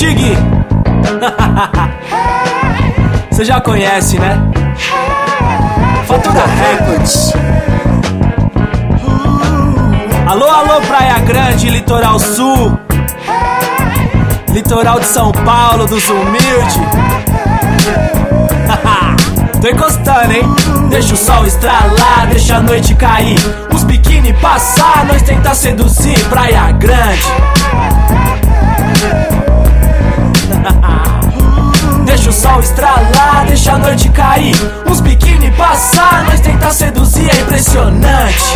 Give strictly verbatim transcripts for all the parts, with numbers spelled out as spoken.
Tig. Você já conhece, né? Fatura Records. Alô, alô, Praia Grande, Litoral Sul, Litoral de São Paulo, dos humildes. Tô encostando, hein? Deixa o sol estralar, deixa a noite cair, os biquíni passar, nós tenta seduzir. Praia Grande. Deixa o sol estralar, deixa a noite cair, os biquíni passar, nós tenta seduzir, é impressionante.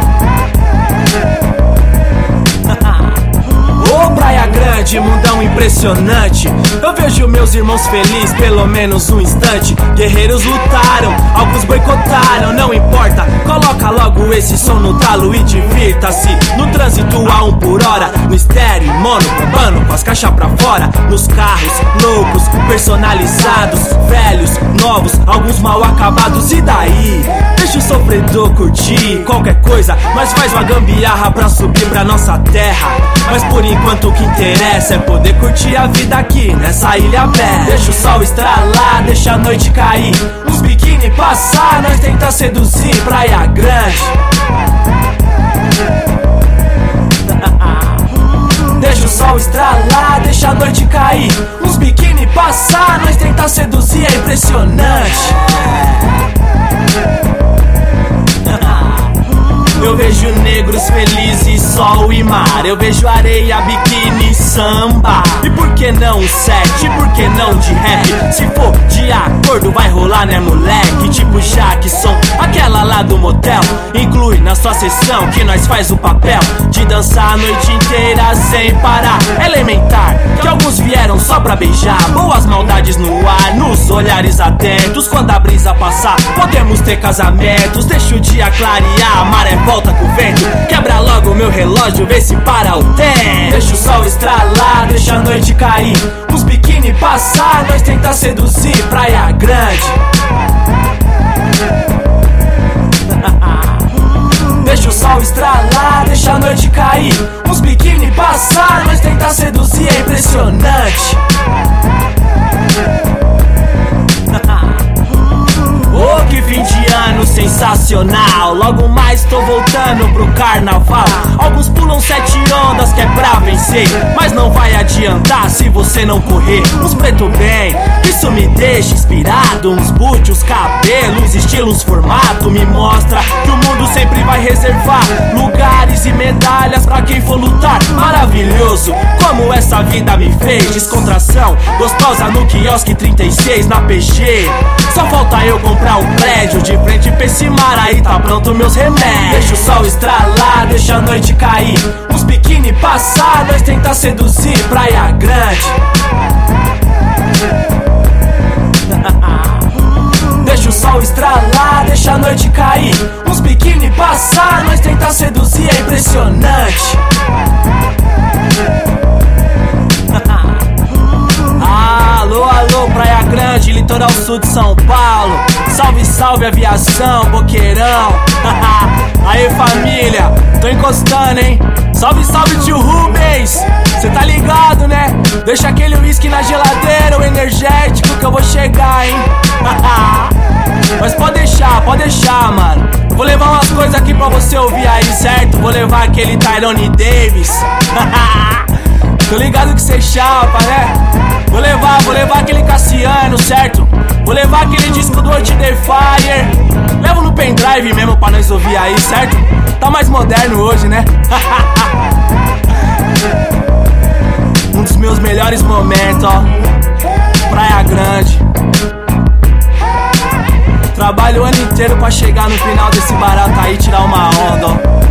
Ô oh, Praia Grande, mundão impressionante. Eu vejo meus irmãos felizes pelo menos um instante. Guerreiros lutaram, alguns boicotaram, não importa, coloca logo esse som no talo e divirta-se. No trânsito a um por hora, no estéreo, mono, bombando com as caixas pra fora. Nos carros, loucos, personalizados, velhos, novos, alguns mal acabados. E daí? Deixa o sofredor curtir qualquer coisa, mas faz uma gambiarra pra subir pra nossa terra. Mas por enquanto o que interessa é poder curtir a vida aqui nessa ilha aberta. Deixa o sol estralar, deixa a noite cair, os biquíni passar, nós tenta seduzir. Praia Grande. Deixa o sol estralar, deixa a noite cair, os biquíni passar, nós tenta seduzir, é impressionante. Eu vejo negros felizes, sol e mar. Eu vejo areia, biquíni, samba. E por que não um set? E por que não de rap? Se for de acordo vai rolar, né moleque? Tipo Jackson, aquela lá do motel. Inclui na sua sessão que nós faz o papel de dançar a noite inteira sem parar. Elementar, que alguns vieram só pra beijar. Boas maldades no ar, nos olhares atentos. Quando a brisa passar, podemos ter casamentos. Deixa o dia clarear, a maré volta com o vento. Quebra logo meu relógio, vê se para o tempo. Deixa o sol estralar, deixa a noite cair, os biquíni passar, nós tenta seduzir. Praia Grande. Deixa o sol estralar, deixa a noite cair, os biquíni passar, nós tenta seduzir, é impressionante. Oh, que fim de ano sensacional. Logo mais tô voltando pro carnaval. Alguns pulam sete ondas que é pra vencer, mas não vai adiantar se você não correr. Uns preto bem, isso me deixa inspirado. Uns boot, os cabelos, estilos, formato. Me mostra que o mundo sempre vai reservar lugares e medalhas pra quem for lutar. Maravilhoso, como essa vida me fez. Descontração, gostosa no quiosque trinta e seis na P G. Só falta eu comprar um prédio de frente pra esse mar, aí tá pronto meus remédios. Deixa o sol estralar, deixa a noite cair, os biquíni passar, nós tenta seduzir. Praia Grande. Deixa o sol estralar, deixa a noite cair, os biquíni passar, nós tenta seduzir, é impressionante. Alô, alô, Praia Grande, Litoral Sul de São Paulo. Salve, salve, aviação, boqueirão. Aê, família, tô encostando, hein? Salve, salve, tio Rubens. Cê tá ligado, né? Deixa aquele whisky na geladeira, o energético que eu vou chegar, hein? Mas pode deixar, pode deixar, mano. Vou levar umas coisas aqui pra você ouvir aí, certo? Vou levar aquele Tyrone Davis. Tô ligado que cê chapa, né? Vou levar, vou levar aquele Cassiano, certo? Vou levar aquele disco do Earth the Fire. Levo no pendrive mesmo pra nós ouvir aí, certo? Tá mais moderno hoje, né? Um dos meus melhores momentos, ó. Praia Grande. Trabalho o ano inteiro pra chegar no final desse barato aí e tirar uma onda, ó.